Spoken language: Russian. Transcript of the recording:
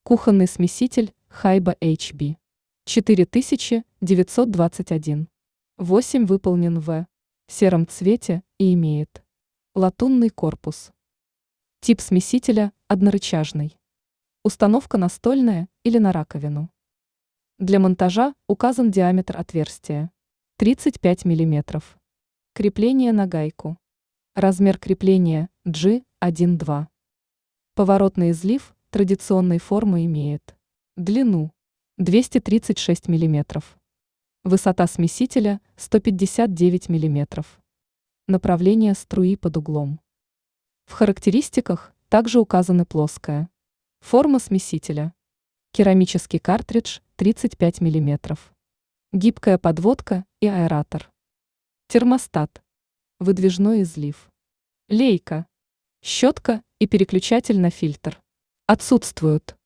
Кухонный смеситель Хайба HB. 4921. 8 выполнен в сером цвете и имеет латунный корпус. Тип смесителя однорычажный. Установка настольная или на раковину. Для монтажа указан диаметр отверстия 35 мм. Крепление на гайку. Размер крепления G1-2. Поворотный излив традиционной формы имеет длину 236 мм. Высота смесителя 159 мм. Направление струи под углом. В характеристиках также указаны плоская форма смесителя, керамический картридж 35 мм, гибкая подводка и аэратор, термостат, выдвижной излив, лейка, щетка и переключатель на фильтр отсутствуют.